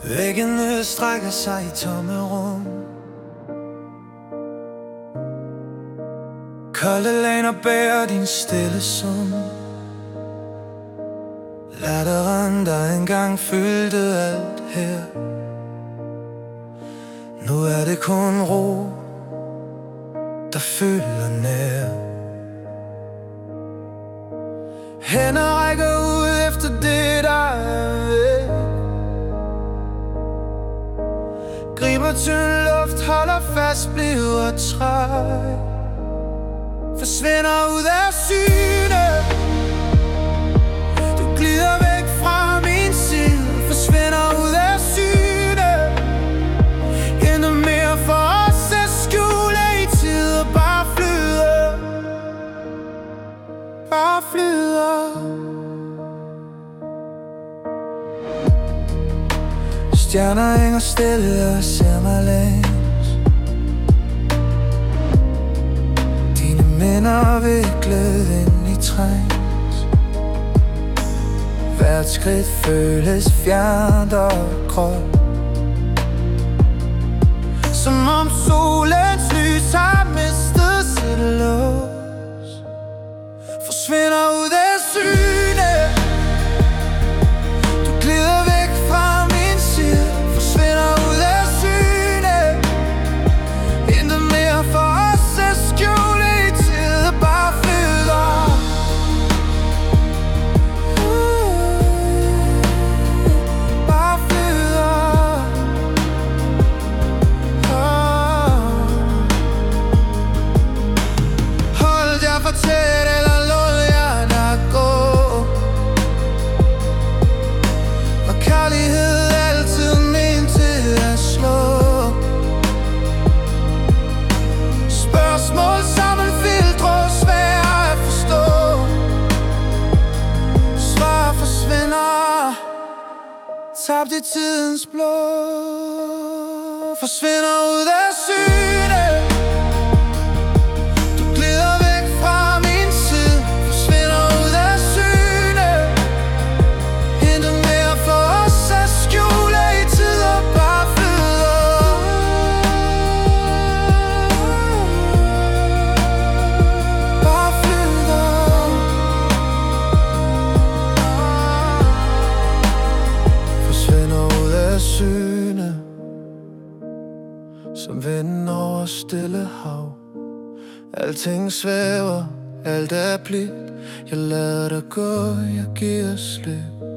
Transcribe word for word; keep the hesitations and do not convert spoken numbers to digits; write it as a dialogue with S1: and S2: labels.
S1: Væggene strækker sig i tomme rum. Kolde laner bærer din stille sum. Latteren, der engang fyldte alt her. Nu er det kun ro, der føler nær. Hænder rækker ud efter det, der er væk. Griber tynd luft, holder fast, bliver træt. Forsvinder ud af syne. Du glider væk fra min side. Forsvinder ud af syne. Intet mere for os at skjule i tid. Bare flyder. Bare flyder. Stjerner hænger stille og ser mig længes. Dine minder viklet ind i trængs. Hvert skridt føles fjernt og gråt. Som om solens lys har mistet sit lås. Forsvinder ud af syne. Du glider væk fra min side. Forsvinder ud af syne. Intet mere for os at skjule i tid. Bare flyder. Bare flyder. Hold jer for tæt, eller lod jer der gå. Og kærlighed altid ment til at slå. Spørgsmål som en filtre, svære at forstå. Svar forsvinder, tabt i tidens blå. Forsvinder ud af syne. Du glider væk fra min side. Forsvinder ud af syne. Intet mere for os at skjule i tid. Og bare flyder. Bare flyder. Forsvinder ud af syne. Som vinden over stille hav. Alting svæver, alt er blidt. Jeg lader dig gå, jeg giver slip.